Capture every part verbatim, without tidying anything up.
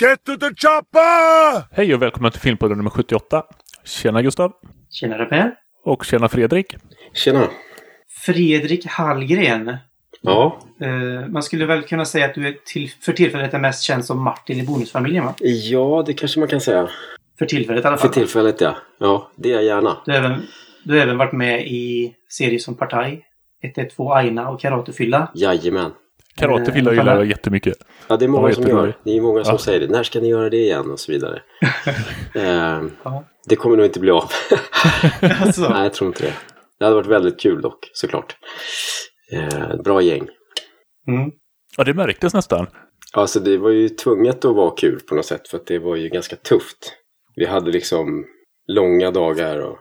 Get to the chopper! Hej och välkommen till Filmpodden nummer sjuttioåtta. Tjena Gustav. Tjena Per. Och tjena Fredrik. Tjena. Fredrik Hallgren. Ja. Uh, man skulle väl kunna säga att du är till, för tillfället är mest känd som Martin i Bonusfamiljen, va? Ja, det kanske man kan säga. För tillfället i alla fall. För tillfället, ja. Ja, det är jag gärna. Du har även, du har även varit med i serier som Partaj, ett ett två Aina och Karatefylla. Jajamän. Karatefylla uh, gillar jag jättemycket. Ja, det är många ja, som gör. Det är många som ja. säger det. När ska ni göra det igen? Och så vidare. uh, ja. Det kommer nog inte bli av. Alltså. Nej, jag tror inte det. Det hade varit väldigt kul dock, såklart. Uh, bra gäng. Mm. Ja, det märktes nästan. Alltså det var ju tvunget att vara kul på något sätt. För att det var ju ganska tufft. Vi hade liksom långa dagar och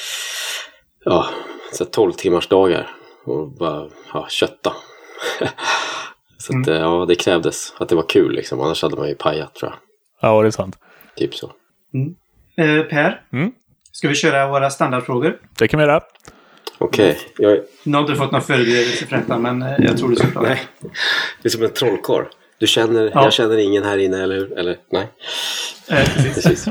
ja, så tolv timmars dagar. Och bara ja, kötta. Så att mm. ja, det krävdes att det var kul liksom. Annars hade man ju pajat, tror jag. Ja, det är sant. Typ så. Mm. Eh, Per, mm? ska vi köra våra standardfrågor? Det kan vi göra. Okej. Okay. Jag... Nu har inte fått någon förberedelse för detta, men jag tror du ska klara. Nej. Det är som en trollkarl. Du känner, ja. Jag känner ingen här inne, eller eller nej. Eh, precis. precis.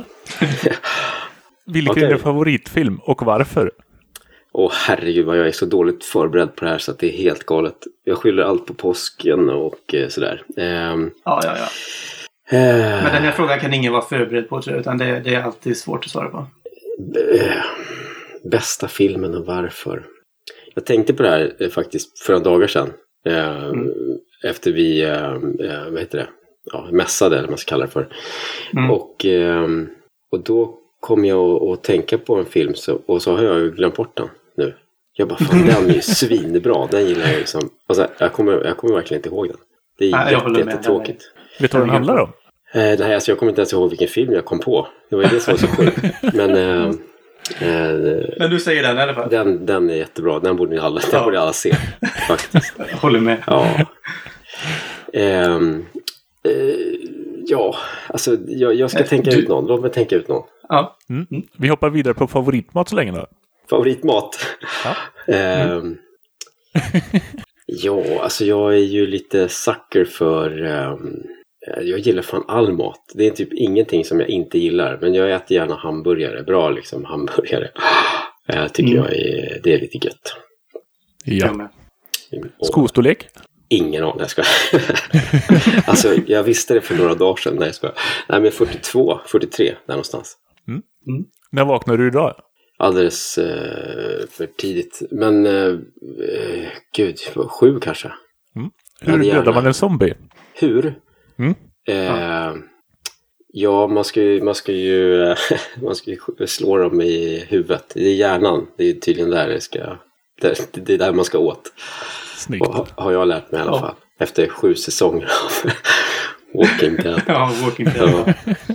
Vilken okay. är din favoritfilm och varför? Åh oh, herregud vad jag är så dåligt förberedd på det här så att det är helt galet. Jag skyller allt på påsken och eh, sådär. Eh, ja, ja, ja. Eh, Men den här frågan kan ingen vara förberedd på, tror jag, utan det, det är alltid svårt att svara på. Eh, bästa filmen och varför? Jag tänkte på det här eh, faktiskt för några dagar sedan. Eh, mm. Efter vi, eh, eh, vad heter det? Ja, mässade, eller vad man ska kalla det för. Mm. Och, eh, och då kom jag att tänka på en film så, och så har jag ju glömt bort den nu. Jag bara, fan, den är ju svinbra. Den gillar jag liksom. Alltså, jag, kommer, jag kommer verkligen inte ihåg den. Det är Nej, jätte, jättetråkigt. Vet du vad den handlar om? Eh, nej, alltså jag kommer inte ens ihåg vilken film jag kom på. Det var ju det som var så sjukt. Men, eh, eh, Men du säger den i alla fall. Den, den är jättebra. Den borde ni alla, den borde alla se. Faktiskt. Jag håller med. Ja. Eh, eh, ja, alltså jag, jag ska tänka du... ut någon. Låt mig tänka ut någon. Ja. Mm. Mm. Vi hoppar vidare på favoritmat så länge då. Favoritmat? Ja. eh, mm. ja, alltså jag är ju lite sucker för... Eh, jag gillar fan all mat. Det är typ ingenting som jag inte gillar. Men jag äter gärna hamburgare. Bra liksom hamburgare. Jag tycker mm. jag är, det är lite gött. Ja. Skostorlek? Ingen aning, jag ska. Alltså jag visste det för några dagar sedan. Nej, jag ska. Nej, men fyrtiotvå, fyrtiotre där någonstans. Mm. Mm. När vaknade du idag? Alldeles eh, för tidigt. Men eh, gud, sju kanske. Mm. Hur dödar man en zombie? Hur? Mm. Eh, ja, man ska ju, man ska ju, man ska ju slå dem i huvudet. Det är hjärnan. Det är tydligen där det ska, där, det är där man ska åt. Snyggt. Och, har jag lärt mig i alla ja. fall. Efter sju säsonger av Walking Dead. Ja, Walking Dead.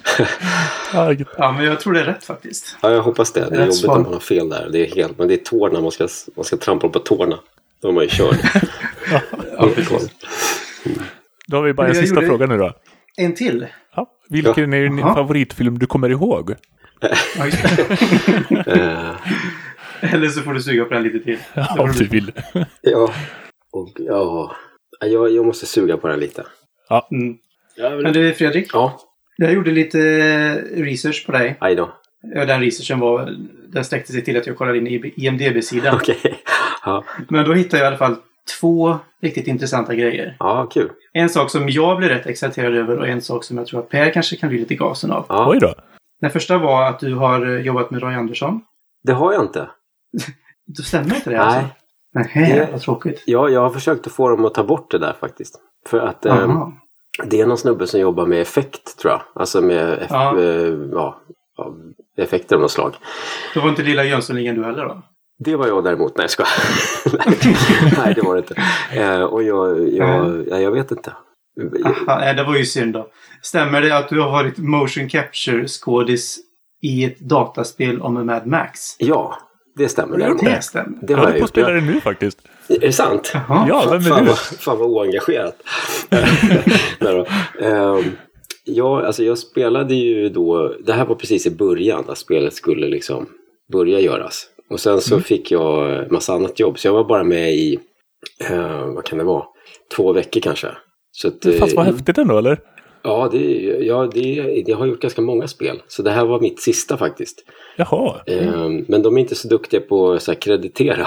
Ja. Ja, men jag tror det är rätt faktiskt. Ja, jag hoppas det. Det är, det är jobbigt svar. om man har fel där. Det är helt, men det är tårna. Man ska, man ska trampa på tårna. Då är man ju körd. Ja, ja, precis. Mm. Då har vi bara en sista gjorde... fråga nu då. En till? Ja. Vilken ja. är din Aha. favoritfilm du kommer ihåg? Ja, just det. Eller så får du suga på den lite till. Ja, om du vill. Ja, och, ja. Jag, jag måste suga på den lite. Ja. Mm. Men du, Fredrik? Ja. Jag gjorde lite research på dig. Aj då. Den researchen var, den sträckte sig till att jag kollade in i I M D B-sidan. Okej. Okay. Ja. Men då hittade jag i alla fall två riktigt intressanta grejer. Ja, kul. En sak som jag blev rätt exalterad över och en sak som jag tror att Per kanske kan bli lite gasen av. Ja. Oj då. Den första var att du har jobbat med Roy Andersson. Det har jag inte. Då stämmer inte det Nej. alltså? Nej, det... vad tråkigt. Ja, jag har försökt att få dem att ta bort det där faktiskt. För att eh, det är någon snubbe som jobbar med effekt, tror jag. Alltså med eff- ja. Eh, ja, effekter av något slag. Det var inte lilla Jönssonligan du heller då? Det var jag däremot. Nej, jag ska. Nej, det var det inte. Eh, och jag, jag, ja, jag vet inte. Aha, nej, det var ju synd då. Stämmer det att du har varit motion capture skådis i ett dataspel om Mad Max? Ja, det stämmer. Det, det stämmer. Det har jag på att spela det nu faktiskt. Är det sant? Jaha. Ja, vem är fan, du? Vad, fan vad oengagerat. um, ja, alltså jag spelade ju då... Det här var precis i början när spelet skulle liksom börja göras. Och sen så mm. fick jag massa annat jobb. Så jag var bara med i... Uh, vad kan det vara? Två veckor kanske. Så att, det fast var häftigt ändå, eller? Ja, det, ja det, jag har gjort ganska många spel. Så det här var mitt sista faktiskt. Jaha. Mm. Men de är inte så duktiga på att kreditera.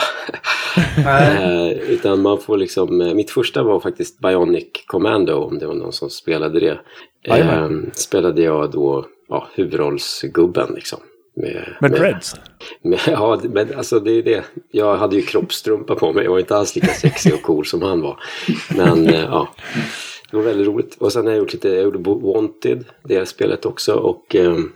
Utan man får liksom... Mitt första var faktiskt Bionic Commando, om det var någon som spelade det. Eh, spelade jag då ja, huvudrollsgubben liksom. Med, med dreads? Med, ja, men alltså det är det. Jag hade ju kroppstrumpa på mig. Jag var inte alls lika sexig och cool som han var. Men eh, ja... Det var väldigt roligt. Och sen har jag gjort lite, jag gjorde Wanted, det spelet också. Och, um,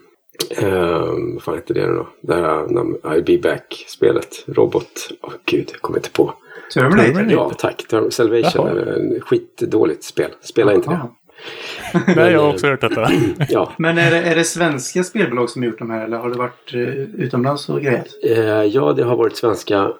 um, vad fan heter det nu då? Det här um, I'll Be Back-spelet. Robot. Åh oh, gud, jag kommer inte på. Terminator? Ja, tack. Salvation är ett skitdåligt spel. Spela inte det. Nej, jag har också hört detta. Ja. Men är det, är det svenska spelbolag som har gjort de här? Eller har det varit uh, utomlands och grejat? Uh, ja, det har varit svenska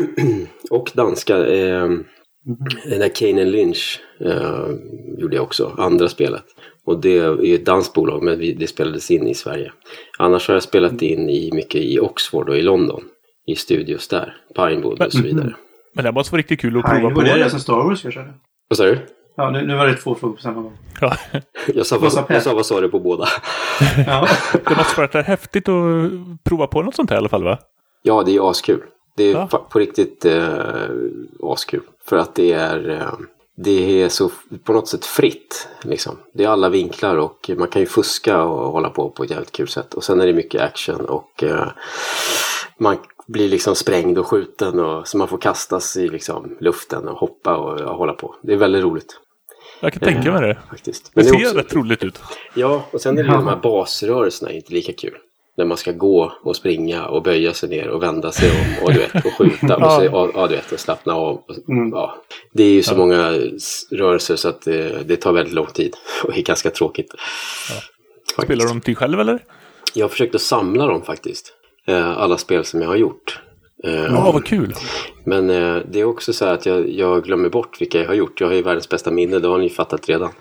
och danska. Uh, Mm-hmm. Den där Kane and Lynch uh, gjorde jag också, andra spelet. Och det är ju ett dansbolag, men vi, det spelades in i Sverige. Annars har jag spelat in i mycket i Oxford och i London. I studios där, Pinewood och så vidare. Mm. Men det måste vara riktigt kul att prova Pinewood, på. Det är det som Star Wars gör, så det. Vad sa du? Ja, nu, nu var det två frågor på samma gång. Ja. jag, sa, vad, jag sa vad sa du på båda? Ja. Det måste vara häftigt att prova på något sånt här i alla fall, va? Ja, det är askul. Det är ja. på riktigt eh, askul. För att det är, eh, det är så på något sätt fritt. Liksom. Det är alla vinklar och man kan ju fuska och hålla på på ett jävligt kul sätt. Och sen är det mycket action och eh, man blir liksom sprängd och skjuten. Och, så man får kastas i liksom, luften och hoppa och ja, hålla på. Det är väldigt roligt. Jag kan tänka mig det. Eh, faktiskt. Men det, det ser också rätt roligt ut. Ja, och sen är det ja. de här basrörelserna inte lika kul. När man ska gå och springa och böja sig ner och vända sig om och, du vet, och skjuta och, så, och, ja, du vet, och slappna av. Och, mm. ja. Det är ju så ja. många rörelser så att det, det tar väldigt lång tid och är ganska tråkigt. Ja. Spelar de till själv eller? Jag har försökt att samla dem faktiskt. Alla spel som jag har gjort. Ja, vad kul. Men det är också så här att jag, jag glömmer bort vilka jag har gjort. Jag har ju världens bästa minne, det har ni fattat redan.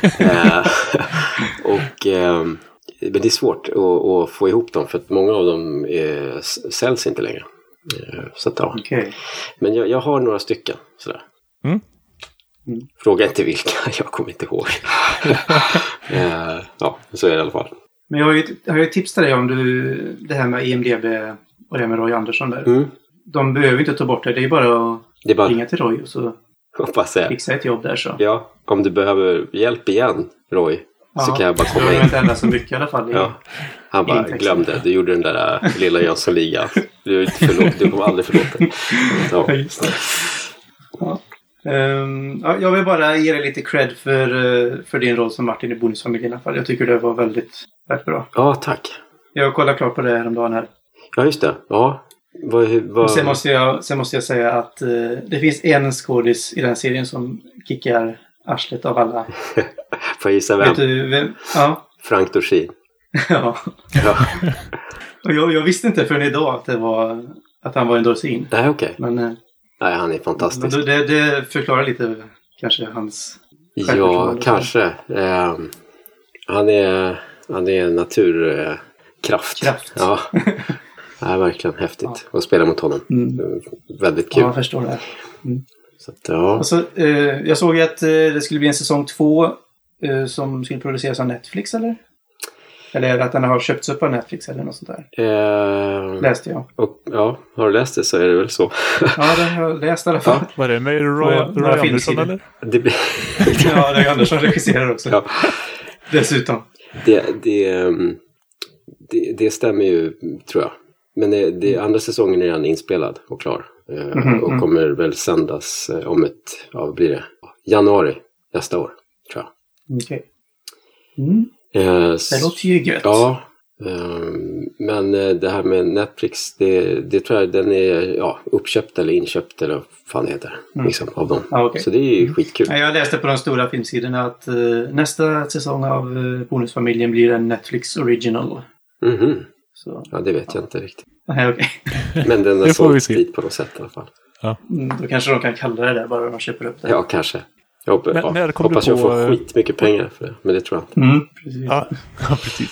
och... Men det är svårt att, att få ihop dem för att många av dem är, säljs inte längre. Så att, ja. Okay. Men jag, jag har några stycken. Sådär. Mm. Mm. Fråga inte vilka, jag kommer inte ihåg. Ja, så är det i alla fall. Men jag har ju, jag har ju tips till dig om du, det här med I M D B och det med Roy Andersson där. Mm. De behöver inte ta bort det, det är bara att det är bara... ringa till Roy och så fixa ett jobb där så. Ja, om du behöver hjälp igen, Roy. Ja, så kan jag bara komma in. Jag har inte ändrat så mycket i alla fall. I, ja. Han bara glömde. Du gjorde den där äh, lilla Jönssonliga. Du, du kommer aldrig förlåta. Ja. Just det. Ja. Um, ja, jag vill bara ge dig lite cred för, uh, för din roll som Martin i Bonusfamiljen i alla fall. Jag tycker det var väldigt, väldigt bra. Ja, tack. Jag kollar klart på det här om dagen här. Ja, just det. Ja. Vad, vad... Sen, måste jag, sen måste jag säga att uh, det finns en skådis i den serien som kickar arslet av alla. Får jag gissa vem? Vet du vem? Ja. Frank Dorsin. ja. ja. Och jag, jag visste inte förrän idag att, det var, att han var en Dorsin. Nej, okej. Okay. Men... Nej, han är fantastisk. Men det, det förklarar lite kanske hans... Ja, kanske. Eh, han är han är en naturkraft. Eh, Kraft. Ja. Det är verkligen häftigt ja. att spela mot honom. Mm. Väldigt kul. Ja, jag förstår det. Mm. Så att, ja. Alltså, eh, jag såg att eh, det skulle bli en säsong två eh, som skulle produceras av Netflix, eller? Eller att den har köpts upp av Netflix eller något sånt där. Eh, Läste jag. Och, ja, har du läst det så är det väl så. Ja, det har jag läst i alla fall. Ja, var det med Roy, Roy Andersson eller? Det blir... ja, Roy Andersson regisserar också. Ja. Dessutom. Det, det, det, det stämmer ju, tror jag. Men det, det, andra säsongen är redan inspelad och klar. Mm-hmm, och kommer mm. väl sändas om ett, ja, vad blir det? Januari nästa år, tror jag. Okej. Okay. Mm. Eh, det låter ju gött. Ja, eh, men det här med Netflix, det, det tror jag den är ja, uppköpt eller inköpt eller vad fan det heter, mm. liksom, av dem. Ah, okay. Så det är ju skitkul. Ja, jag läste på de stora filmsidorna att uh, nästa säsong av uh, Bonusfamiljen blir en Netflix original. Mhm. Så, ja, det vet ja. jag inte riktigt. Nej, okej. Okay. Men den är sålt dit på något sätt i alla fall. Ja. Mm, då kanske de kan kalla det där bara när de köper upp det. Ja, kanske. Jag hoppas, men, ja, men hoppas på... jag får skitmycket pengar för det. Men det tror jag inte. Mm, precis. Ja, ja precis.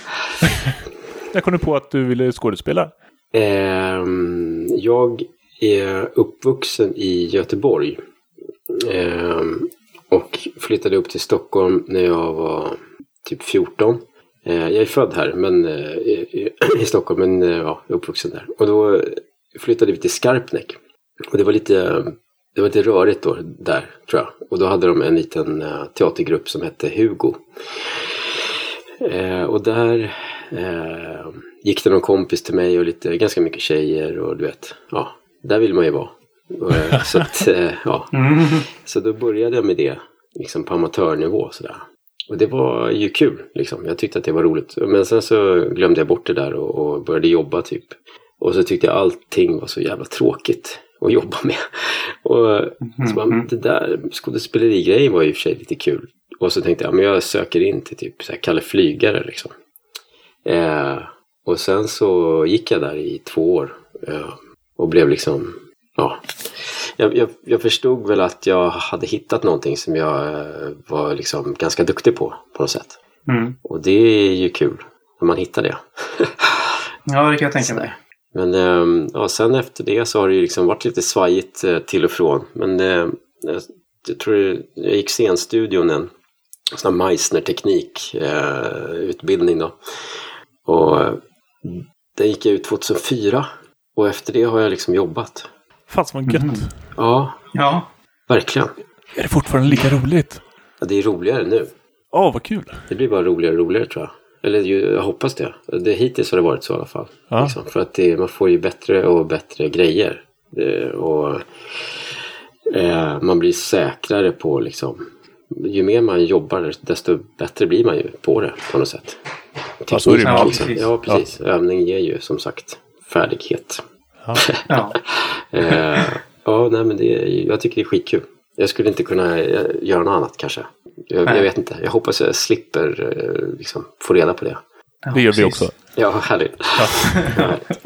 Jag kom på att du ville skådespela. Eh, jag är uppvuxen i Göteborg. Eh, och flyttade upp till Stockholm när jag var typ fjorton. Jag är född här men, i, i Stockholm, men ja, uppvuxen där. Och då flyttade vi till Skarpnäck. Och det var lite, det var lite rörigt då, där, tror jag. Och då hade de en liten teatergrupp som hette Hugo. Eh, och där eh, gick det någon kompis till mig och lite, ganska mycket tjejer. Och du vet, ja, där vill man ju vara. Och, eh, så, att, eh, ja. mm. så då började jag med det liksom på amatörnivå. Sådär. Och det var ju kul, liksom. Jag tyckte att det var roligt. Men sen så glömde jag bort det där och, och började jobba typ. Och så tyckte jag allting var så jävla tråkigt att jobba med. Och mm. så bara, det där skådespeleri-grejen var ju i och för sig lite kul. Och så tänkte jag, men jag söker in till typ så här Kalle Flygare liksom. Eh, och sen så gick jag där i två år. Eh, och blev liksom, ja. Jag, jag, jag förstod väl att jag hade hittat någonting som jag eh, var liksom ganska duktig på, på något sätt. Mm. Och det är ju kul när man hittar det. Ja, det kan jag tänka mig. Men eh, ja, sen efter det så har det ju liksom varit lite svajigt eh, till och från. Men eh, jag, jag tror jag gick scenstudion en sån här Meissner-teknik eh, utbildning då. Och eh, den gick jag ut tjugohundrafyra. Och efter det har jag liksom jobbat. Fast vad gött. Mm. Ja, ja, verkligen. Är det fortfarande lika roligt? Ja, det är roligare nu. Ja, oh, vad kul. Det blir bara roligare och roligare tror jag. Eller jag hoppas det. det hittills har det varit så i alla fall. Ja. Liksom, för att det, man får ju bättre och bättre grejer. Det, och eh, man blir säkrare på liksom. Ju mer man jobbar desto bättre blir man ju på det på något sätt. Ja, så är det ja, precis. precis. Ja, precis. Ja. Övning ger ju som sagt färdighet. Ja. ja. eh, ja, nej men det, jag tycker det är skitkul. Jag skulle inte kunna göra något annat kanske. Jag, jag vet inte. Jag hoppas jag slipper eh, liksom, få reda på det. Ja, det gör precis. Vi också. Ja, härligt. Ja. härligt.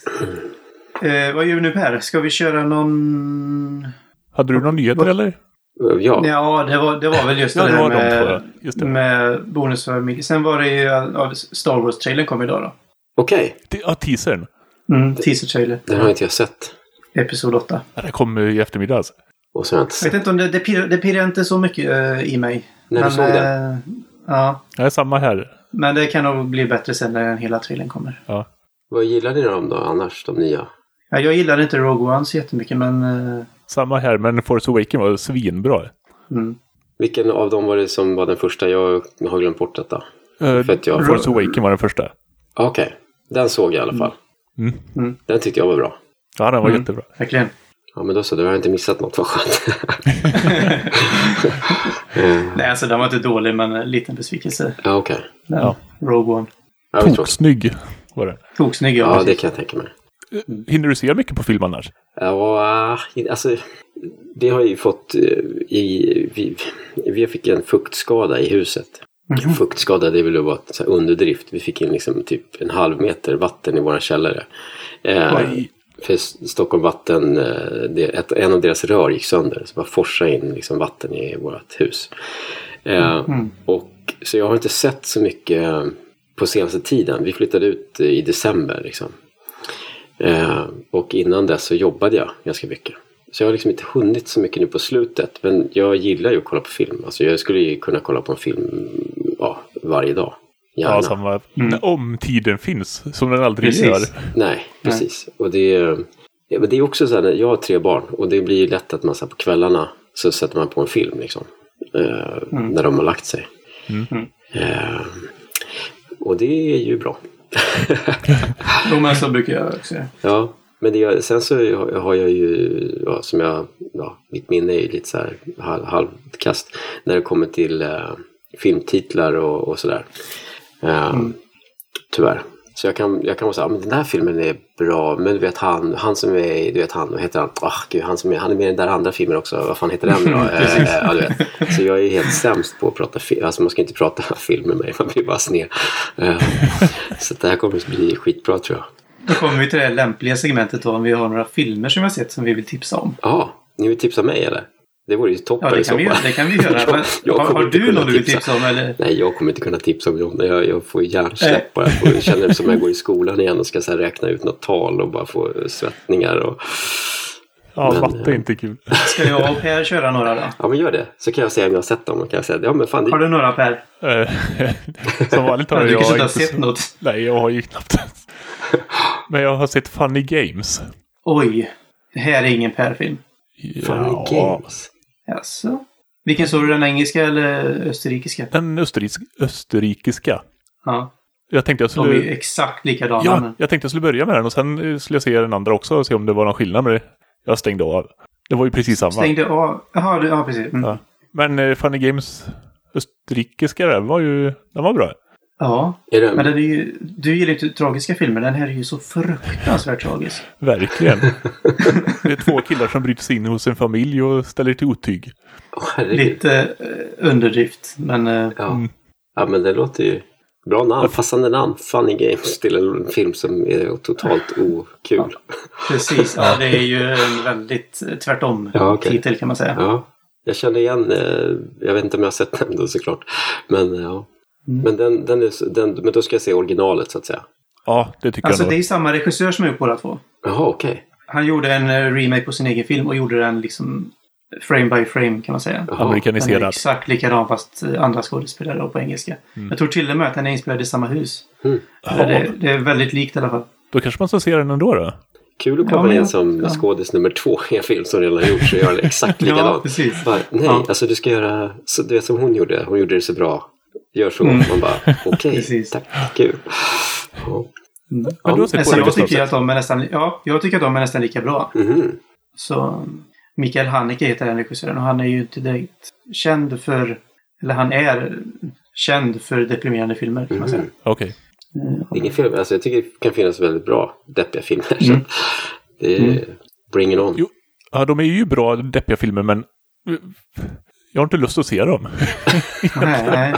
Eh, vad gör vi nu här? Ska vi köra någon... Hade du någon nyheter vad? Eller? Ja, ja det, var, det var väl just det, ja, det där med, de just det. med bonusfamilj. Sen var det ju ja, Star Wars-trailern kom idag då. Okej. Okay. Ja, teasern. Mm, teaser-trailer. Den har inte jag sett. Episod åtta. Ja, det kommer i eftermiddag alltså. Och så har jag inte sett. Jag vet inte om det, det, pirrar, det pirrar inte så mycket uh, i mig. När men, du såg det? Uh, ja. Det är samma här. Men det kan nog bli bättre sen när hela trailern kommer. Ja. Vad gillar ni dem då annars, de nya? Ja, jag gillar inte Rogue One så jättemycket, men... Uh... Samma här, men Force Awakens var svinbra. Mm. Vilken av dem var det som var den första? Jag har glömt bort detta. Uh, För att jag... Force Awakens var den första. Okej, okay. Den såg jag i alla fall. Mm. Mm. Den tyckte jag var bra. Ja, den var mm. jättebra. Verkligen. Ja, men då så, då har jag inte missat något, vad skönt. Nej, alltså den var inte dålig, men en liten besvikelse. Ja, okej. Okay. Ja. Rogue One. Ja, Toksnygg var det. Toksnygg, ja. Ja, det kan jag tänka mig. Hinner du se mycket på film annars? Ja, alltså vi har ju fått i, vi, vi fick en fuktskada i huset. Mm-hmm. En fuktskada, det ville vara en underdrift. Vi fick in liksom typ en halv meter vatten i våra källare. Eh, för Stockholm Vatten, det, ett, en av deras rör gick sönder. Så bara forsa in liksom vatten i vårt hus. Eh, mm. Och så jag har inte sett så mycket på senaste tiden. Vi flyttade ut i december liksom. Eh, och innan dess så jobbade jag ganska mycket. Så jag har liksom inte hunnit så mycket nu på slutet. Men jag gillar ju att kolla på film. Alltså jag skulle ju kunna kolla på en film ja, varje dag. Gärna. Ja, samma, mm. om tiden finns. Som den aldrig precis. gör. Nej, precis. Nej. Och det är, ja, det är också så här, jag har tre barn. Och det blir ju lätt att man så här, på kvällarna så sätter man på en film liksom. Eh, mm. När de har lagt sig. Mm. Eh, och det är ju bra. Jo, men så brukar jag också. Ja, men det, sen så har jag ju, ja, som jag, ja, mitt minne är ju lite så här halv, halvkast när det kommer till eh, filmtitlar och, och sådär. Eh, mm. Tyvärr. Så jag kan, jag kan vara så här, men den här filmen är bra, men du vet han, han som är, du vet han, vad heter han? Åh, oh, gud, han som är, han är med i den där andra filmen också, vad fan heter den då? eh, ja, du vet. Så jag är helt sämst på att prata film, alltså man ska inte prata film med mig, man blir bara sned. Eh, så det här kommer att bli skitbra tror jag. Då kommer vi till det lämpliga segmentet då, om vi har några filmer som vi har sett som vi vill tipsa om. Ja, ni vill tipsa mig eller? Det vore ju toppen. Ja, det kan, vi, det kan vi göra. jag, jag har har du någon du vill tipsa om? Eller? Nej, jag kommer inte kunna tipsa om dem. Jag, jag får hjärnsläpp bara. Jag känner det som att jag går i skolan igen och ska så här räkna ut något tal och bara få svettningar. Och... Ja, Men, matte är ja. inte kul. Ska jag och Per köra några då? Ja, men gör det. Så kan jag säga om jag har sett dem. Och kan jag säga, ja, men fan, det... Har du några, Per? Eh, Som vanligt har Du jag kanske inte har inte sett så- något? Nej, jag har ju knappt. Men jag har sett Funny Games. Oj, det här är ingen Per-film. Funny Games. Jaså? Vilken såg du, den engelska eller österrikiska? Den österriks- österrikiska. Ja, Jag tänkte jag de är ju skulle... exakt likadana. Ja, men... jag tänkte jag skulle börja med den och sen eh, skulle jag se den andra också och se om det var någon skillnad med det. Jag stängde av. Det var ju precis samma. Stängde av. Jaha, det- ja precis. Mm. Ja. Ja. Men eh, Funny Games österrikiska, den var ju... Den var bra. Är det... men den är ju, du gillar inte tragiska filmer. Den här är ju så fruktansvärt tragisk. Verkligen. Det är två killar som bryter sig in hos en familj och ställer till otyg. Åh, herregud. Lite eh, underdrift, men... Eh, Ja. Mm. ja, men det låter ju... Bra namn, passande namn. Funny Games till en film som är totalt okul. precis, ja, det är ju en väldigt eh, tvärtom Ja, okej. titel kan man säga. Ja, jag kände igen, eh, jag vet inte om jag har sett den då såklart. Men eh, ja, Mm. men, den, den är, den, men då ska jag se originalet så att säga. Ja, det tycker Alltså jag det nog. är samma regissör som har gjort båda två. Jaha, okej. Han gjorde en eh, remake på sin egen film och gjorde den liksom frame by frame kan man säga. Jaha. Den är Amerikaniserad. exakt likadan fast eh, andra skådespelare och på engelska. Mm. Jag tror till och med att den är inspelad i samma hus. Mm. Eller Det, det är väldigt likt i alla fall. Då kanske man ska se den ändå då. Kul att Ja, komma men in jag- som ja. skådis nummer två i en film som redan har gjorts och gör det exakt Ja, likadant. precis. Bara, nej, Ja. alltså du ska göra så, du vet som hon gjorde. Hon gjorde det så bra. Gör så. Mm. Man bara, okej, Precis. tack, kul. Ja. Mm. Men du har sett Alltså, båda jag Gustav tycker sett? att de är nästan, ja, jag tycker att de är nästan lika bra. Mhm. Så Mikael Haneke heter den regissören och han är ju inte direkt känd för, eller han är känd för deprimerande filmer kan man säga. Mhm. Okej. Mm. Ingen film, alltså jag tycker det kan finnas väldigt bra deppiga filmer. Så Mm. det är Mm. bring it on. Jo. Ja, de är ju bra deppiga filmer, men jag har inte lust att se dem. Nej, nej.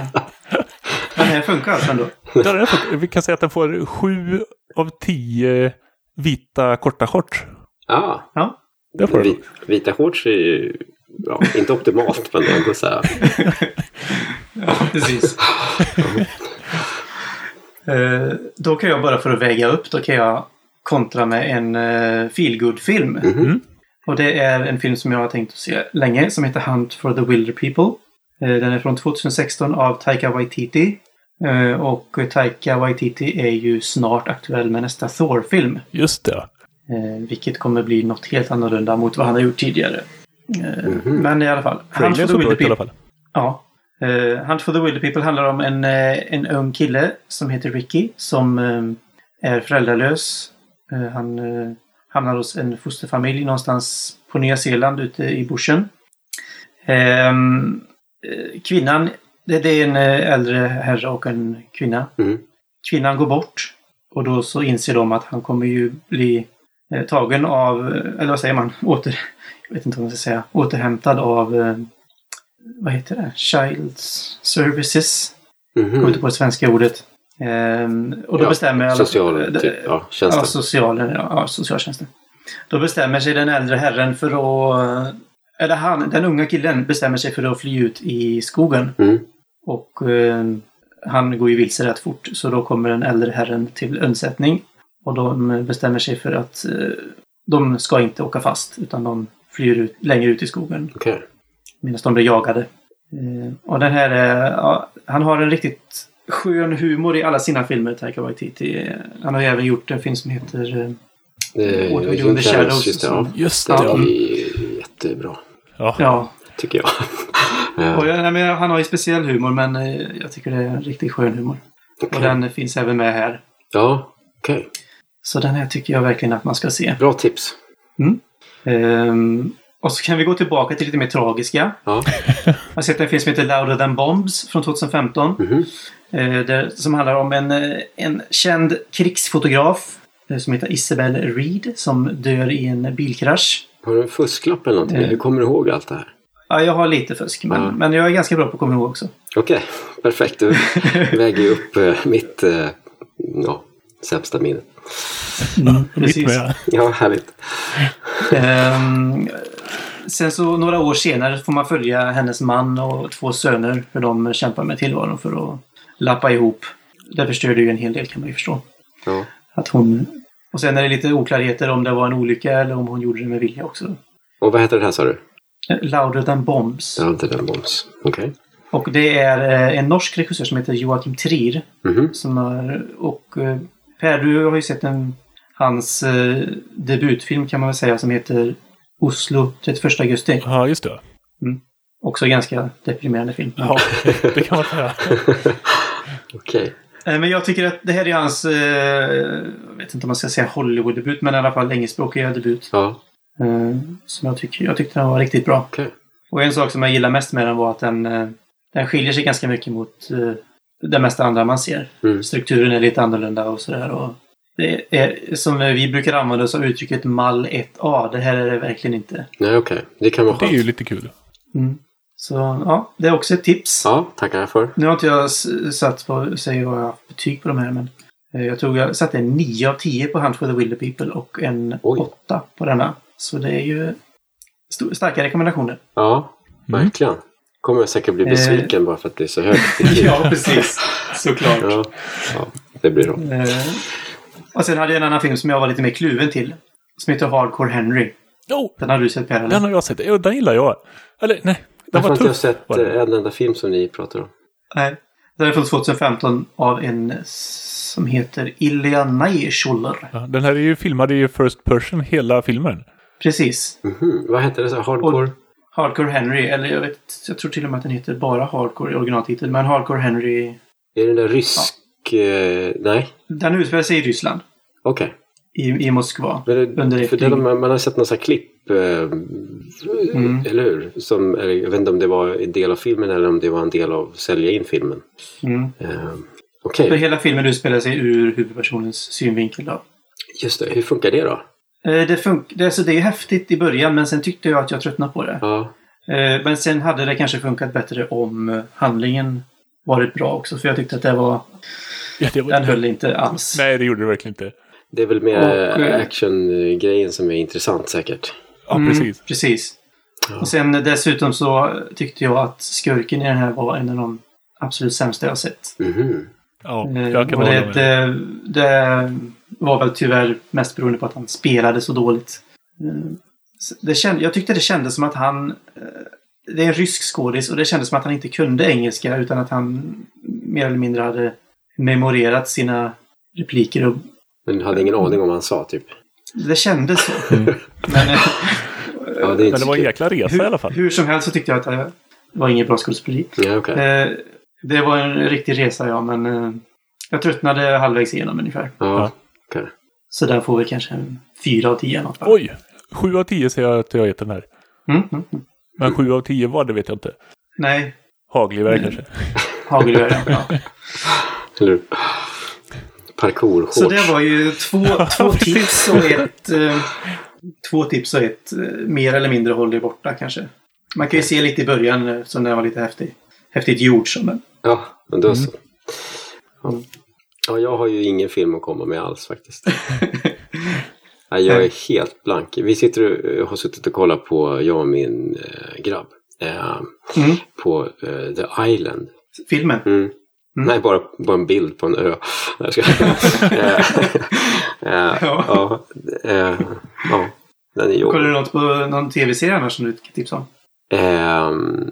Men det här funkar alltså ändå. Ja, den får, vi kan säga att den får sju av tio vita korta shorts. Ja, Ja. Det får den. vit, vita shorts är ju ja, inte optimalt men ändå så här. Ja, precis. Eh, då kan jag bara för att väga upp, då kan jag kontra med en uh, feelgood-film. Mhm. Och det är en film som jag har tänkt att se länge som heter Hunt for the Wilder People. Eh, den är från tjugohundrasexton av Taika Waititi. Eh, och Taika Waititi är ju snart aktuell med nästa Thor-film. Just det. Eh, vilket kommer bli något helt annorlunda mot vad han har gjort tidigare. Eh, Mhm. Men i alla fall. Hunt for Trailern the såg bra Wilder ut i alla People. fall. Ja. Uh, Hunt for the Wilder People handlar om en, uh, en ung kille som heter Ricky som uh, är föräldralös. Uh, han uh, hamnar hos en fosterfamilj någonstans på Nya Zeeland ute i bushen. Um, uh, kvinnan, det, det är en uh, äldre herre och en kvinna. Mm. Kvinnan går bort och då så inser de att han kommer ju bli uh, tagen av, uh, eller vad säger man, åter, jag vet inte vad man ska säga, återhämtad av uh, vad heter det? Child Services. Mhm. Kommer inte på det svenska ordet. Ehm, och då Ja, bestämmer alla... social, typ, ja, tjänsten. Ja, socialen, ja, ja, socialtjänsten. Då bestämmer sig den äldre herren för att... Eller han, den unga killen bestämmer sig för att fly ut i skogen. Mm. Och eh, han går ju vilse rätt fort. Så då kommer den äldre herren till undsättning. Och de bestämmer sig för att eh, de ska inte åka fast. Utan de flyr ut, längre ut i skogen. Okej. Medan de blir jagade. Eh, och den här är, ja, han har en riktigt skön humor i alla sina filmer, Taika Waititi. Han har även gjort en film som heter eh, Det What We är Do in the Shadows. just det, ja. Just det. Ja. Ja. Det är jättebra, Ja. Ja, tycker jag. och Eh, jag, nej, men han har ju speciell humor men eh, jag tycker det är en riktigt skön humor. Och okej. den finns även med här. Ja, okej. Så den här tycker jag verkligen att man ska se. Bra tips. Ehm, och så kan vi gå tillbaka till lite mer tragiska. Ja. Jag har sett en film som heter Louder Than Bombs från tjugohundrafemton. Mhm. Eh, där, som handlar om en, eh, en känd krigsfotograf eh, som heter Isabel Reed som dör i en bilkrasch. Har du en fusklapp eller någonting? Eh. Hur kommer du ihåg allt det här? Ja, jag har lite fusk men, Ja. men jag är ganska bra på att komma ihåg också. Okej, perfekt. Du väger ju upp eh, mitt eh, ja, sämsta minne. Mitt Precis. med. Ja, härligt. Ehm, sen så några år senare får man följa hennes man och två söner hur de kämpar med tillvaron för att lappa ihop. Det förstörde ju en hel del kan man ju förstå. Ja. Att hon... Och sen är det lite oklarheter om det var en olycka eller om hon gjorde det med vilja också. Och vad heter det här, sa du? Louder Than Bombs. Louder Than Bombs, okej. Okay. Och det är en norsk regissör som heter Joachim Trier. Mm-hmm. Som är, och Per, du har ju sett en, hans eh, debutfilm kan man väl säga som heter Oslo trettioförsta augusti. Ja, just det. Mm. Också ganska deprimerande film. Ja, det kan man säga. Okej. Okay. Men jag tycker att det här är hans, eh, jag vet inte om man ska säga Hollywood-debut, men i alla fall engelskspråkiga debut. Ja. Eh, som jag tycker, jag tyckte den var riktigt bra. Okay. Och en sak som jag gillar mest med den var att den, eh, den skiljer sig ganska mycket mot eh, det mesta andra man ser. Mm. Strukturen är lite annorlunda och sådär. Och det är som vi brukar använda oss av uttrycket mall ett A. Det här är det verkligen inte. Nej, okej. Okay. Det kan vara skönt. Det är ju lite kul. Mm. Så ja, det är också ett tips. Ja, tackar för. Nu har inte jag s- satt på, säger vad jag har betyg på de här, men eh, jag tror jag satte en nio av tio på Hunt for the Wilder People och en Oj. åtta på denna. Så det är ju st- starka rekommendationer. Ja, Mm. verkligen. Kommer jag säkert bli besviken eh. bara för att det är så högt. Ja, precis. Såklart. Ja, ja, det blir då. Eh, och sen hade jag en annan film som jag var lite mer kluven till. Som heter Hardcore Henry. Oh, Den har du sett, Per, eller? den har jag sett. Jo, den gillar jag. Eller, nej. Den Varför var har inte jag tuff. sett en enda film som ni pratar om? Nej. Den är från tjugohundrafemton av en som heter Ilja Naischuller. Ja, den här är ju filmad i first person hela filmen. Precis. Mm-hmm. Vad heter det? Så hardcore? Och Hardcore Henry. Eller jag vet, jag tror till och med att den heter bara Hardcore i originaltiteln. Men Hardcore Henry... Är den där rysk... Ja. Eh, nej? Den utspelar sig i Ryssland. Okej. Okay. I, I Moskva. Det, under för det, man, man har sett några så här klipp, eh, mm. eller hur? Som, eller, jag vet inte om det var en del av filmen eller om det var en del av sälja in filmen. Mm. Eh, Okej. Okay. För hela filmen utspelar sig ur huvudpersonens synvinkel då. Just det, hur funkar det då? Eh, det, fun- det, alltså, det är häftigt i början, men sen tyckte jag att jag tröttnade på det. Ja. Eh, men sen hade det kanske funkat bättre om handlingen varit bra också. För jag tyckte att det var... Ja, det var den inte... höll inte alls. Nej, det gjorde det verkligen inte. Det är väl mer action-grejen som är intressant säkert. Ja, mm, precis. Precis. Ja. Och sen dessutom så tyckte jag att skurken i den här var en av de absolut sämsta jag har sett. Mm-hmm. Ja, jag kan och hålla det, med. det, det var väl tyvärr mest beroende på att han spelade så dåligt. Det känd, jag tyckte det kändes som att han... Det är en rysk skådis och det kändes som att han inte kunde engelska utan att han mer eller mindre hade memorerat sina repliker. Och, men hade ingen aning om vad han sa typ. Det kändes så. Mm. Men, ja, det, men det var en jäkla resa hur, i alla fall. Hur som helst så tyckte jag att det var ingen bra skådespeleri. Ja, okay. eh, det var en riktig resa, ja, men eh, jag tröttnade halvvägs igenom ungefär. Ja, okej. Okay. Så där får vi kanske en fyra av tio. Något. Oj, sju av tio säger jag att jag gett den här. Mm, mm, mm. Men sju av tio var det vet jag inte. Nej. Hagelgevär mm. kanske. Hagelgevär, ja. Eller parkour. Så det var ju två, två tips och ett eh, två tips och ett eh, mer eller mindre håll dig borta kanske. Man kan ju se lite i början eh, som den var lite häftig. Häftigt gjord som den. Ja, men då mm. så. Ja. ja, jag har ju ingen film att komma med alls faktiskt. Nej, jag är helt blank. Vi sitter och har suttit och kollat på, jag och min äh, grabb, äh, mm. på äh, The Island. Filmen? Mm. Mm. Nej, bara, bara en bild på en ö. äh, äh, ja. Ja, äh, ja, den är jobbig. Kollar du något på någon tv-serie annars som du kan tipsa om? Äh,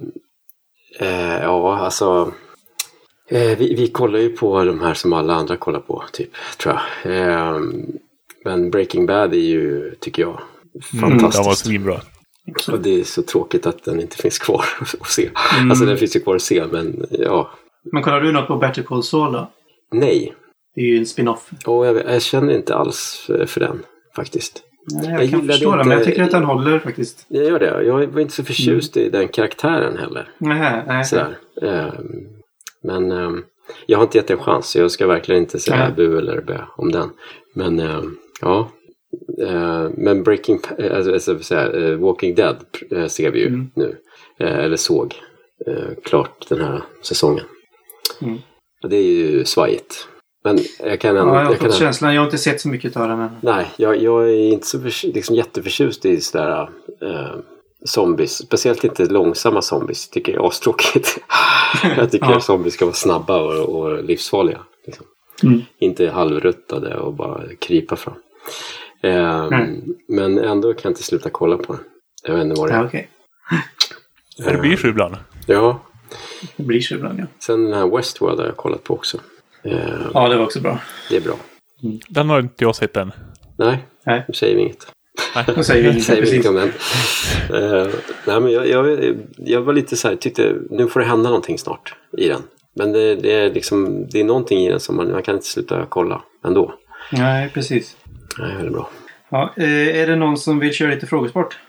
äh, ja, alltså... Äh, vi, vi kollar ju på de här som alla andra kollar på, typ, tror jag. Äh, Men Breaking Bad är ju, tycker jag, fantastiskt. Mm, den var svinbra. Och det är så tråkigt att den inte finns kvar att se. Mm. Alltså den finns ju kvar att se, men ja. Men kollar du något på Better Call Saul då? Nej. Det är ju en spin-off. Och jag, jag känner inte alls för, för den, faktiskt. Nej, jag, jag kan förstå det, men jag tycker att den håller faktiskt. Jag gör det. Jag var inte så förtjust mm. i den karaktären heller. Nej, nej. Sådär. Um, men um, jag har inte gett en chans, så jag ska verkligen inte säga nej. Bu eller bä om den. Men... Um, Ja, uh, men Breaking, uh, alltså, säga, uh, Walking Dead uh, ser vi ju mm. nu, uh, eller såg uh, klart den här säsongen. Mm. Och det är ju svajigt. Men jag kan ändå... Ja, jag har jag fått kan, känslan, jag har inte sett så mycket av det. Men... Nej, jag, jag är inte så för, liksom, jätteförtjust i sådär uh, zombies. Speciellt inte långsamma zombies, tycker jag är astråkigt. Jag tycker ja. att zombies ska vara snabba och, och livsfarliga. Liksom. Mm. Inte halvruttade och bara krypa fram. Eh, mm. Men ändå kan jag inte sluta kolla på den. Jag vet inte vad det är. Ja, okej. För det blir så ibland. Ja. Det blir så ibland, ja. Sen den här Westworld har jag kollat på också. Eh, Ja, det var också bra. det är bra. Den har inte jag sett än. Nej, Nej. nu säger vi inget. Då säger vi inget. Säger vi Precis. inget om den. Eh, nej, men jag, jag, jag var lite så här, tyckte nu får det hända någonting snart i den. Men det, det är liksom, det är någonting i den som man, man kan inte sluta kolla ändå. Nej, precis. Nej, det är bra. Ja, eh, är det någon som vill köra lite frågesport?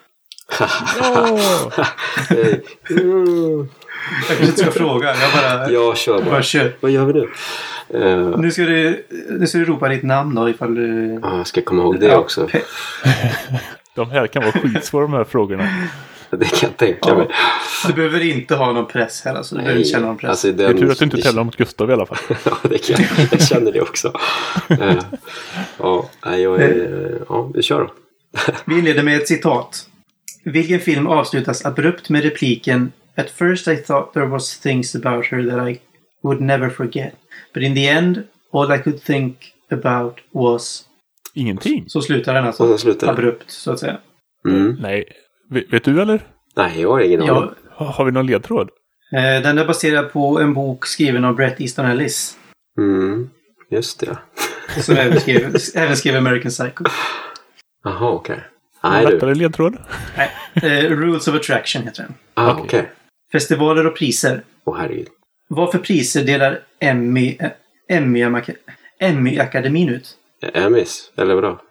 Jag kanske inte ska fråga. Jag bara, Jag kör bara. bara kör. Vad gör vi nu? Uh, Nu ska du, nu ska du ropa ditt namn då ifall du... ja, jag ska komma ihåg det Ja, också. pe- De här kan vara skitsvåra, de här frågorna. Det kan jag tänka Ja. mig. Du behöver inte ha någon press här. Alltså. Du behöver inte känna någon press. Alltså, Det är den, tur att du inte tävlar mot Gustav i alla fall. Ja, det kan jag. Jag känner det också. Uh, ja, nej, jag är, ja, vi kör då. Vi inleder med ett citat. Vilken film avslutas abrupt med repliken At first I thought there was things about her that I would never forget. But in the end, all I could think about was... Ingenting. Så slutar den alltså. Och så slutar den. Abrupt, så att säga. Mm. Nej. Vet, vet du eller? Nej, jag har ingen aning. Ja, Har har vi någon ledtråd? eh, den är baserad på en bok skriven av Bret Easton Ellis. Mm. Just det. Som även skrev, även skrev American Psycho. Jaha, okej. Okay. Nej, du. Lättare ledtråd? Nej, eh, Rules of Attraction heter den. Ah, Okej. okej. Okay. Festivaler och priser. Åh, herregud. Vad för priser delar Emmy, äh, Emmy, Emmy-akademin ut? Emmys, eller vadå?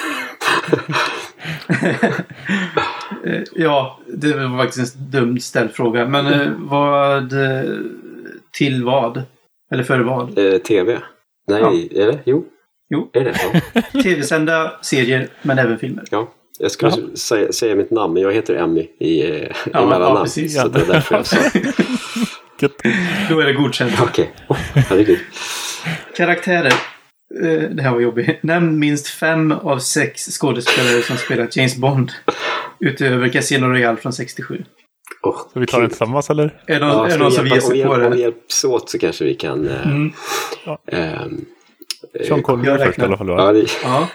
Eh, ja, det var faktiskt en dum ställd fråga. Men eh, vad... Eh, till vad? Eller för vad? Eh, T V? Nej, eller? Jo. Jo. Är det? Ja. Tv-sända serier, men även filmer. Ja. Jag skulle säga, säga mitt namn, men jag heter Emmy i, eh, i Ja, mellannamn. ja, precis. Så det är därför jag sa. Gött. Då är det godkänt. Okej. Okay. Oh, herregud. Karaktärer. Eh, det här var jobbigt. Nämn minst fem av sex skådespelare som spelat James Bond. Utöver Casino Royale från sextiosju. Oh, Så vi tar den tillsammans eller? Är det någon, Ja, är det ska någon vi som hjälpa, ger sig om, på vi, om vi det? hjälps åt så kanske vi kan... Eh, Mm. Ja. ehm, Sean eh, Connery jag först i räknar. alla fall. ja, Va? det, Ja.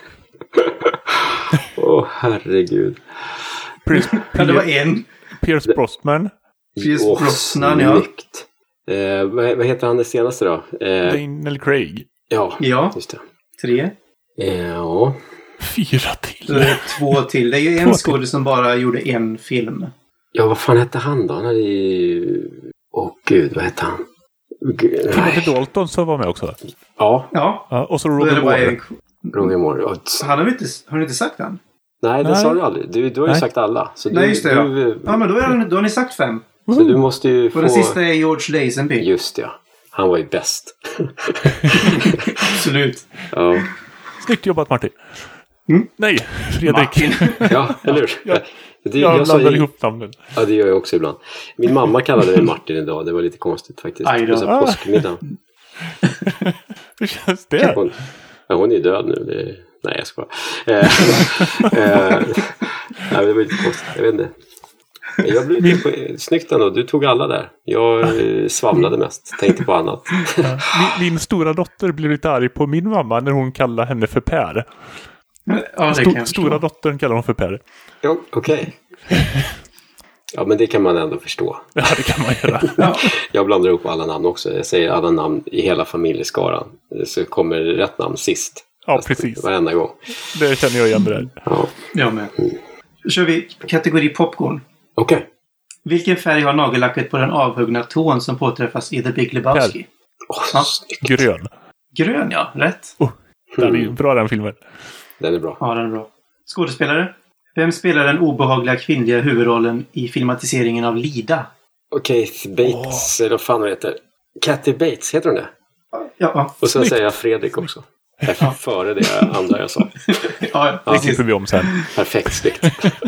åh, herregud. Pierce, ja, det var en. Pierce Brosnan. Pierce Åh, Brosnan, ja. snyggt. Eh, vad, vad heter han det senaste då? Eh, Daniel Craig. ja, Ja. just det. Tre. Eh, ja. Fyra Så till. det är två till. Det är ju Två en till. skådespelare som bara gjorde en film. ja, vad fan hette han då? Han hade ju... Åh gud, vad hette han? Gud, Timothy nej. Dalton som var med också. Ja, Ja. Ja, och så Då är Roger det bara Moore. en. Roger Moore. Ja, tss. Han har, inte, har ni inte sagt han? Nej, det Nej. sa du aldrig. Du, du har ju Nej. sagt alla. Så Nej, du, just det. Ja, du, ja men då, är han, då har ni sagt fem. Så du måste ju få... Och den sista är George Lazenby. Just det, ja. Han var ju bäst. Absolut. Ja, Snyggt jobbat Martin. Mm. Nej, Fredrik. Martin. ja eller hur? Ja. Det, Jag jag sa blandar ju, ihop namnen. ja, det gör jag också ibland. Min mamma kallade mig Martin idag. Det var lite konstigt faktiskt. Aj då. På så här påskmiddag. Hur känns det? Hon, ja, hon är död nu. Det, nej, jag ska bara. Eh, eh, nej, det var lite konstigt. Jag vet inte. Jag blev lite på, snyggt ändå. Du tog alla där. Jag eh, svamlade mest. Tänkte på annat. Min, min stora dotter blev lite arg på min mamma när hon kallade henne för Per. Ja, det kan Stor, jag stora förstå. dottern kallar hon för Per. Ja, okej. Ja, men det kan man ändå förstå. Ja, det kan man göra. Ja. Jag blandar ihop alla namn också. Jag säger alla namn i hela familjeskaran. Så kommer rätt namn sist. Ja, Fast precis. Varenda gång. Det känner jag igen det där. Ja. Jag med. Då kör vi kategori popcorn. Okej. Vilken färg har nagellacket på den avhuggna tån som påträffas i The Big Lebowski? Åh, Ja. snyggt. Grön. Grön, ja. Rätt. Oh, den är bra den filmen. Den är bra. Ja, den är bra. Skådespelare. Vem spelar den obehagliga kvinnliga huvudrollen i filmatiseringen av Lida? Okej, Bates. Eller vad fan hon heter. Kathy Bates, heter hon det? Ja, ja. Och sen Snyggt. säger jag Fredrik också. Före det andra jag sa. ja, Det precis. klipper vi om sen. Perfekt snyggt.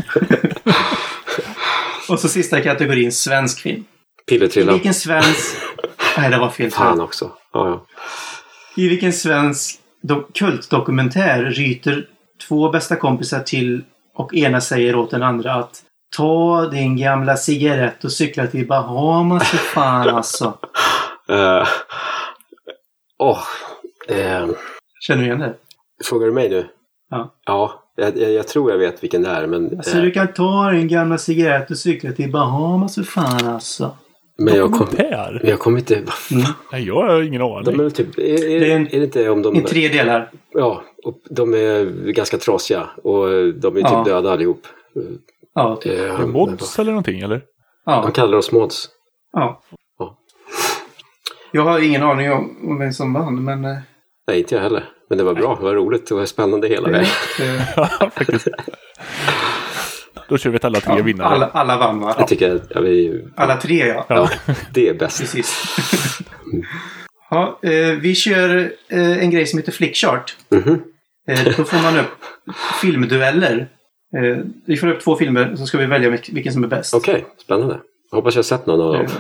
Och så sista kategorin, svensk film. I Pillertrillan. vilken svensk... Nej, det var fel. Fan också. Ja, ja. I vilken svensk do- kultdokumentär ryter två bästa kompisar till och ena säger åt den andra att ta din gamla cigarett och cykla till Bahamas för fan alltså. Uh, oh, uh, Känner du igen det? frågar du mig nu? Ja. Ja, jag, jag, jag tror jag vet vilken det är. Men, Alltså eh, du kan ta en gammal cigarett och cykla till Bahamas för fan alltså. men jag kom, Dokumentär? men jag kommer inte... Vad fan? Mm. Nej, jag har ingen aning. De är, typ, är, är, Det är en- är det inte om de... I tre delar. Ja, och de är ganska trasiga. Och de är typ Ja. döda allihop. Ja, typ. Eh, Är det mods eller någonting, eller? De Ja. kallar oss mods. ja. Ja. Jag har ingen aning om, om vem som vann, men... eh, Nej, inte jag heller. Men det var bra, det var roligt, det var spännande hela vägen. eh, Ja, faktiskt. Då kör vi ett alla tre ja, vinnare. alla, alla vann va? Jag tycker att ja, vi, Alla tre ja. ja, det är bäst. Precis. ja, eh, vi kör eh, en grej som heter Flickchart. Mhm. Eh, då får man upp filmdueller. Eh, vi får upp två filmer så ska vi välja vilk- vilken som är bäst. Okej, spännande. Jag hoppas jag har sett någon av dem.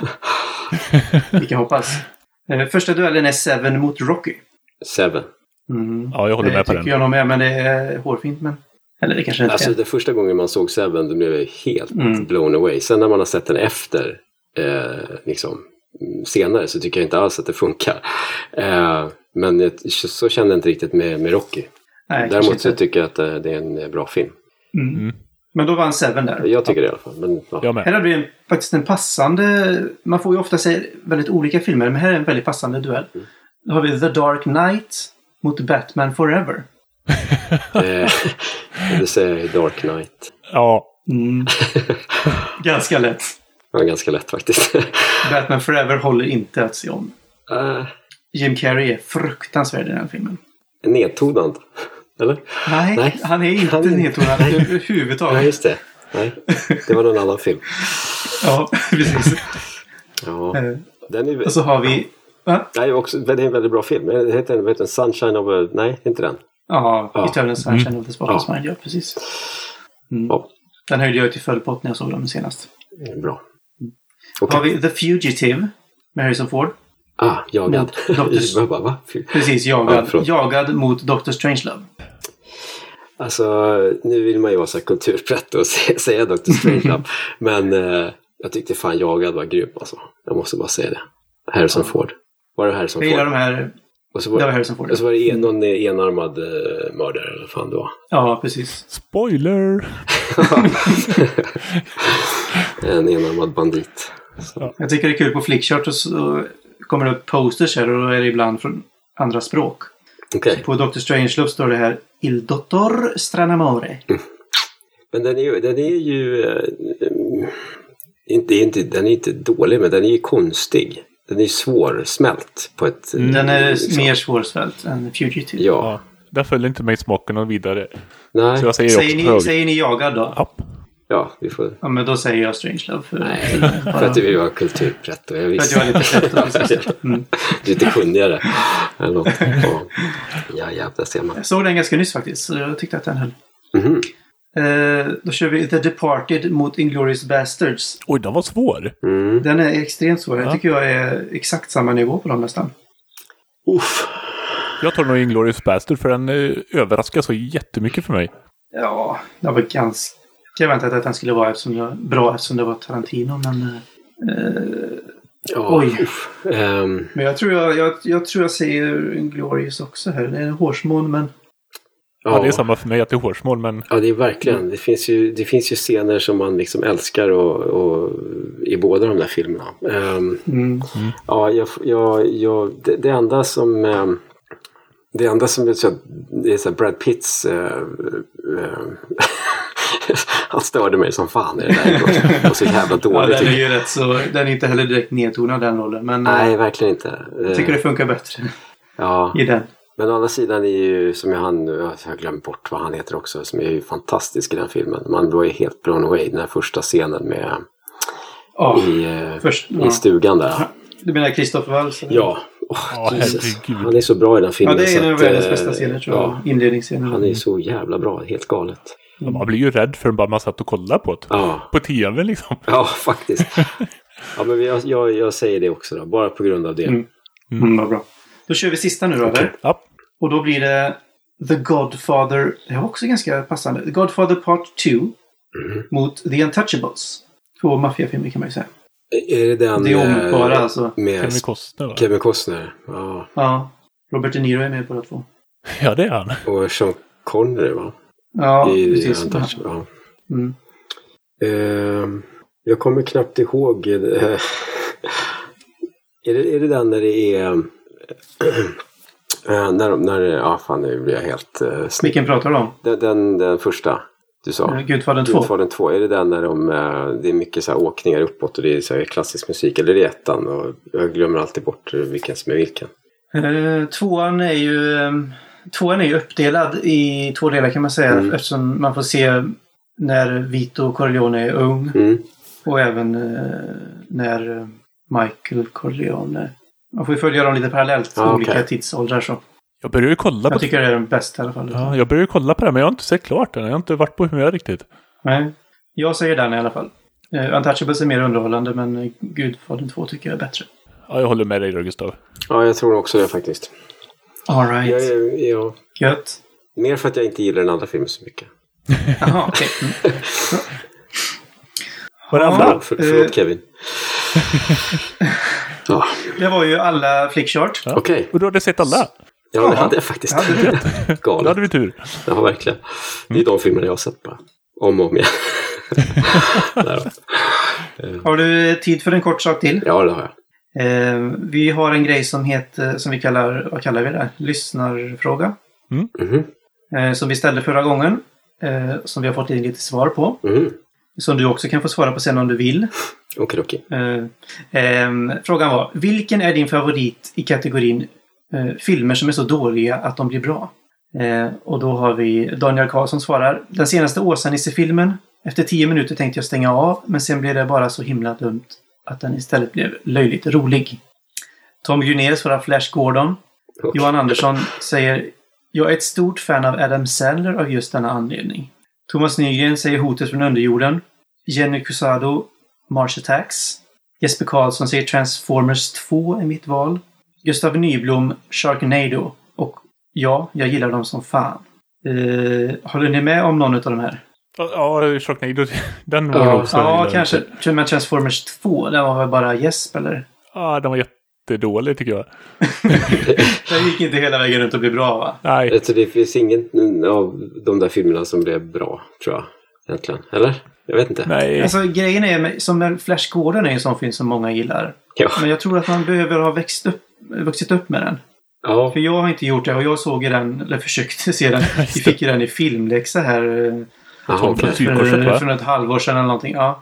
Vi kan hoppas. Eh, första duellen är Seven mot Rocky. Seven. Mm. Ja, jag håller Det med på tycker den. jag nog med, men det är hårfint. Men... Eller det kanske inte Alltså är. det första gången man såg Seven, då blev jag helt Mm. blown away. Sen när man har sett den efter, eh, liksom, mm, senare, så tycker jag inte alls att det funkar. Eh, men jag, så kände jag inte riktigt med, med Rocky. Nej, kanske Däremot så inte. tycker jag att det, det är en eh, bra film. Mm. Mm. Men då vann Seven där. Jag tycker det i alla fall. Men, ja. Jag med. Här hade vi en, faktiskt en passande... Man får ju ofta se väldigt olika filmer, men här är en väldigt passande duell. Då har vi The Dark Knight mot Batman Forever. Eh, det säger jag i Dark Knight. Ja, Mm. Ganska lätt. Det var ganska lätt faktiskt. Batman Forever håller inte att se om. uh, Jim Carrey är fruktansvärd i den här filmen. nedtonad. Eller? Nej, Nej. han är inte Han är- nedtonad Nej. överhuvudtaget. Ja, just det. Nej, det var någon annan film. Ja, precis. Ja. Eh, Den är, Och så har vi... Va? nej, också, det är en väldigt bra film. Det heter den, vet du, Sunshine of a... Nej, inte den. Ja, Ja. Eternal Sunshine of the Spotless Ja. Mind. Ja, precis. Mm. Ja, Den höjde jag till full pott när jag såg den senast. det är bra. Har Okej. vi The Fugitive med Harrison Ford. Ah, jagad. Mot Doctor- Jag bara, va? Precis, Ja, jagad. förlåt. jagad mot Doctor Strangelove. Alltså, nu vill man ju vara så här kulturprätt och se- säga Doctor Strangelove. Men eh, jag tyckte fan jagad var grym alltså. Jag måste bara säga det. Harrison Ford. Var det Harrison Jag gillar Ford? de här... Och så Det var var, Harrison Ford. och så var det en, någon enarmad eh, mördare eller vad fan det var. Ja, precis. spoiler! En enarmad bandit. Jag tycker det är kul på Flickchart och så kommer det upp posters här och då är det ibland från andra språk. Okej. På Doctor Strangelove står det här Il Dottor Stranamore. Men den är ju, den är ju eh, inte, inte, den är inte dålig, men den är ju konstig. Den är ju svårsmält på ett... Den är liksom. mer svårsvält än Fugitive. Ja. Ja, där följer inte mig smaken och vidare. Nej. Så jag säger Säger också ni, hög. säger ni jagad då? Ja. Ja, vi får... Ja, men då säger jag Strangelove. För, Nej, bara, för att du vill vara kulturprätt. Och jag för att visste. jag är lite släppt. Precis. Mm. Lite kunnigare. Eller något. Ja, ja jävlar ser man. Jag såg den ganska nyss faktiskt, så jag tyckte att den höll. Mhm. Eh, då kör vi The Departed mot Inglourious Basterds. Oj, den var svår. Mm. Den är extremt svår. Jag Ja. tycker jag är exakt samma nivå på dem nästan. Uff. Jag tar nog Inglourious Bastard för den eh, överraskar så jättemycket för mig. Ja, det var ganska väntat att den skulle vara eftersom jag, bra eftersom det var Tarantino. Men, eh, Ja, Oj. uff. Ehm, men jag tror jag, jag, jag tror jag säger Inglourious också här. Det är en hårsmån, men Ja, det är samma för mig att det är hårsmål, men Ja, det är verkligen. Det finns ju, det finns ju scener som man liksom älskar och, och i båda de där filmerna. Um, mm. ja, jag, jag, jag, det, det enda som... Um, det enda som är så, det är så här Brad Pitts... Uh, uh, han störde mig som fan i det där. Det var så jävla ja, dåligt. den är ju rätt så... Den är inte heller direkt nedtonad den rollen. Men Nej, eh, verkligen inte. jag tycker det funkar bättre Ja. i den. Men å andra sidan är ju, som jag hann, jag har glömt bort vad han heter också, som är ju fantastisk i den filmen. Man var ju helt blown away den här första scenen med Ja, i, eh, först, i ja. stugan där. Du menar Christopher Waltz? eller? Ja, oh, Ja, Jesus. herregud. Han är så bra i den Ja, filmen. det är en av så att, världens eh, bästa scener tror jag. Ja, Inledningsscenen. han är så jävla bra, helt galet. man blir ju rädd för bara man satt och kollade på det. Ja, På tvn liksom. ja faktiskt. Ja, men jag, jag, jag säger det också då, bara på grund av det. Mm. Mm, vad bra. Då kör vi sista nu då, eller? Ja. Och då blir det The Godfather. Det var också ganska passande. The Godfather Part två Mm. mot The Untouchables. Två maffiafilmer kan man ju säga. Är det den Det är eh, omedelbara alltså. med Kevin Costner, va? Kevin Costner? Ja. Ja. Robert De Niro är med på båda två. Ja, det är han. Och Sean Connery, va? Ja, I, precis. I Dutch, ja. Mm. Uh, jag kommer knappt ihåg. Uh, är, det, är det den när det är... Uh, när, när, ja, fan, nu blir jag helt... Uh, Vilken pratar du om? Den, den, den första, du sa. Gudfadern två. Gudfadern två. Är det den när de, uh, det är mycket så här åkningar uppåt och det är så här klassisk musik? Eller är det ettan? Och jag glömmer alltid bort vilken som är vilken. Uh, tvåan är ju... Um, tvåan är ju uppdelad i två delar kan man säga. Mm. Eftersom man får se när Vito Corleone är ung. Mm. Och även uh, när Michael Corleone... Man får ju följa dem lite parallellt. Ah, okay. Olika tidsåldrar så. Jag börjar ju kolla på... Jag tycker det är den bästa i alla fall. Ja, jag börjar ju kolla på det men jag har inte sett klart den. Jag har inte varit på humör riktigt. Nej, jag säger den i alla fall. Uh, Untouchables är mer underhållande men Gudfadern två tycker jag är bättre. Ja, jag håller med dig då, Gustav. Ja, jag tror också det faktiskt. All right. Jag, jag, jag... Gött. Mer för att jag inte gillar den andra filmen så mycket. Jaha, okej. Okay. Varandra. Ja, för, förlåt uh... Kevin. Ja. Det var ju alla flickchart. Ja. Okej. Okay. Och du hade sett alla? Ja, det hade jag faktiskt. Galet. Då hade vi tur. Ja, verkligen. Det är de filmerna jag har sett bara. Om och om igen. Har du tid för en kort sak till? Ja, det har jag. Eh, vi har en grej som heter, som vi kallar, vad kallar vi det? Lyssnarfråga. Mm. Mm-hmm. Eh, som vi ställde förra gången. Eh, som vi har fått in lite svar på. Mm. Som du också kan få svara på sen om du vill. Okej, okej. Eh, eh, frågan var, vilken är din favorit i kategorin eh, filmer som är så dåliga att de blir bra? Eh, och då har vi Daniel Karlsson svarar, den senaste Åsa-Nisse-filmen. Efter tio minuter tänkte jag stänga av, men sen blev det bara så himla dumt att den istället blev löjligt rolig. Tom Gunés svarar Flash Gordon. Okay. Johan Andersson säger, jag är ett stort fan av Adam Sandler av just denna anledning. Thomas Nygren säger Hotet från underjorden. Jenny Cusado, Mars Attacks. Jesper Karlsson säger Transformers två är mitt val. Gustav Nyblom, Sharknado. Och ja, jag gillar dem som fan. Uh, håller ni med om någon av de här? Ja, Sharknado, den var ja, också... Ja, kanske. Men Transformers två, den var väl bara gäsp, eller? Ja, den var jättedålig tycker jag. Den gick inte hela vägen runt och blev bra, va? Nej. Jag tror det finns ingen av de där filmerna som blev bra, tror jag. Egentligen. Eller? Jag vet inte. Nej. Alltså, grejen är, med, som Flash Gordon är en sån film som många gillar. Ja. Men jag tror att man behöver ha växt upp, vuxit upp med den. Ja. För jag har inte gjort det och jag såg den, eller försökte se den. Vi fick ju den i filmläxa här... Aha, okay. för, för ett halvår sedan eller någonting, ja.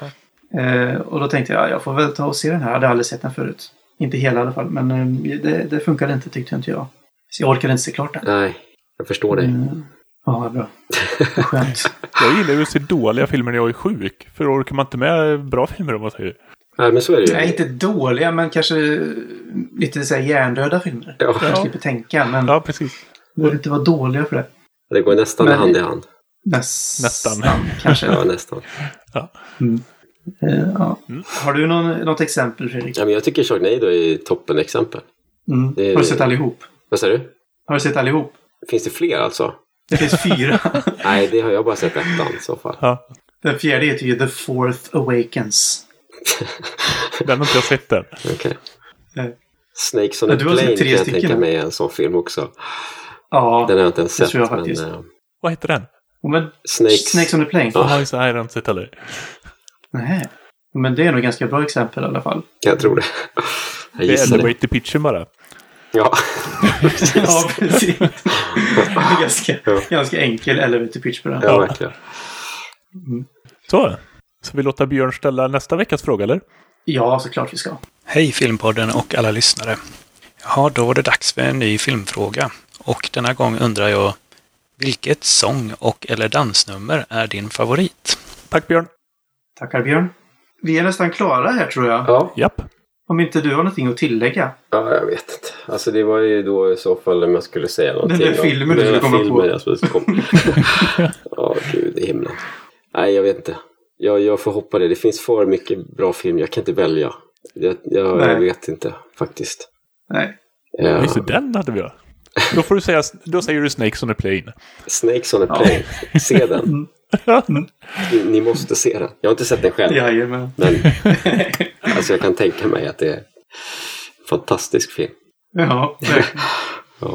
Eh, och då tänkte jag, jag får väl ta och se den här. Jag hade aldrig sett den förut. Inte hela i alla fall, men eh, det, det funkade inte tyckte inte jag. Så jag orkade inte se klart den. Nej, jag förstår dig. Mm. Ja, bra. Skönt. Jag gillar ju att se dåliga filmer när jag är sjuk. För orkar man inte med bra filmer om man säger. Nej, men så är det ju. Nej, inte dåliga, men kanske lite så här hjärndöda filmer. Ja. Jag slipper tänka, men ja, precis. Det behöver inte vara dåliga för det. Det går nästan men, hand i hand. Näs, nästan. Kanske. Ja, nästan. Ja. Mm. Uh, ja. Mm. Har du någon, något exempel, Fredrik? Ja, men jag tycker Sharknado är toppen exempel. Mm. Är... Har du sett allihop? Vad säger du? Har du sett allihop? Finns det fler alltså? Det finns fyra. Nej, det har jag bara sett ettan i så fall. Ja. Den fjärde heter ju The Fourth Awakens. Den har inte jag sett den. Okej. Okay. Snakes on a Plane kan jag tänka mig en sån film också. Ja, den har jag inte ens sett. Jag faktiskt. Men, uh... Vad heter den? Men, Snakes. Snakes on a Plane. Ja, just det. Nej, jag har inte sett heller. Nej. Men det är nog ganska bra exempel i alla fall. Jag tror det. Jag det är elevator det. pitchen bara. Ja. Ja, precis. ganska, ja. ganska enkel elevator pitch på den. Ja, verkligen. Mm. Så. Så vi låter Björn ställa nästa veckas fråga, eller? Ja, såklart vi ska. Hej Filmpodden och alla lyssnare. Ja, då var det dags för en ny filmfråga. Och denna gång undrar jag, vilket sång- och eller dansnummer är din favorit? Tack Björn. Tackar Björn. Vi är nästan klara här tror jag. Ja. Japp. Om inte du har någonting att tillägga. Ja, jag vet inte. Alltså det var ju då i så fall om jag skulle säga någonting. Den där filmen du skulle komma på. Jag skulle komma. Ja, gud i himlen. Nej, jag vet inte. Jag, jag får hoppa det. Det finns för mycket bra film. Jag kan inte välja. Jag, jag, jag vet inte faktiskt. Nej. Ja, just det, den hade vi. Då får du säga, då säger du Snakes on a Plane. Snakes on a Plane. Ja. Se den. Ni, ni måste se den. Jag har inte sett den själv. Jajamän. Men alltså jag kan tänka mig att det är en fantastisk film. Ja, verkligen. Ja.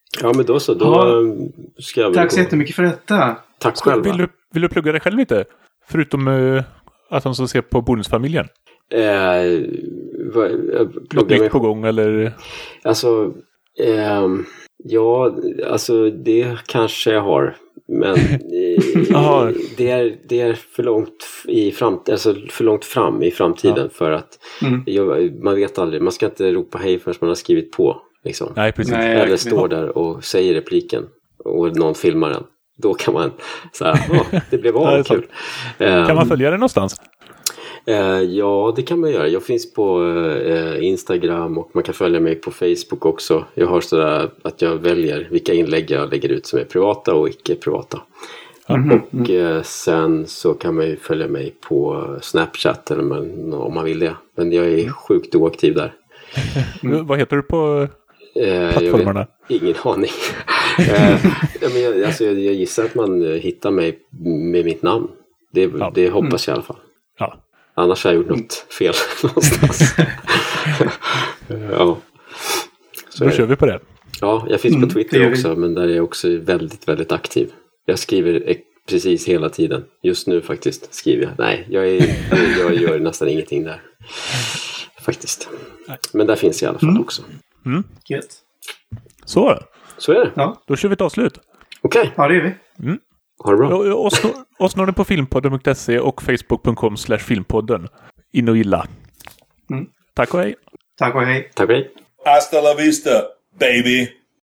Ja, men då så. Då Ja. ska jag väl Tack så gå. jättemycket för detta. Tack Ska, själva. vill, du, vill du plugga dig själv lite? Förutom uh, att de ska se på Bonusfamiljen. Eh, vad, Något plugga mig nytt på gång eller? Alltså, ehm, ja, alltså det kanske jag har. Men Jaha. eh, det, är, det är för långt i fram, alltså för långt fram i framtiden Ja. för att Mm. jag, man vet aldrig, man ska inte ropa hej förrän man har skrivit på. Liksom. Nej, precis. Nej. Eller verkligen. står där och säger repliken och någon filmar den. Då kan man så här, åh, det blev Ja, det är av kul. Kan man Ehm, följa det någonstans? Eh, ja, det kan man göra. Jag finns på eh, Instagram och man kan följa mig på Facebook också. Jag har sådär att jag väljer vilka inlägg jag lägger ut som är privata och icke privata. Mhm. Och eh, sen så kan man ju följa mig på Snapchat eller man, om man vill det. Men jag är sjukt oaktiv där. Vad heter du på Eh, jag plattformarna? vet, ingen aning. eh, ja, men jag, alltså, jag, jag gissar att man eh, hittar mig med mitt namn. Det, Ja. det hoppas jag i alla fall. Ja. Annars har jag gjort något fel någonstans. Ja. Så Då är det. kör vi på det. Ja, jag finns Mm, på det gör Twitter vi. också, men där är jag också väldigt, väldigt aktiv. Jag skriver e- precis hela tiden. Just nu faktiskt skriver jag. Nej, jag, är, jag gör nästan ingenting där. Faktiskt. Men där finns jag i alla fall också. Gött. Så, Så är det. Ja, då kör vi ett avslut. Okej, ja det är vi. ha det bra. Och- Oss oss når ni på filmpodden punkt se och facebook punkt com slash filmpodden. In och gilla. Mm. Tack och hej. Tack och hej. Tack och hej. Hasta la vista, baby.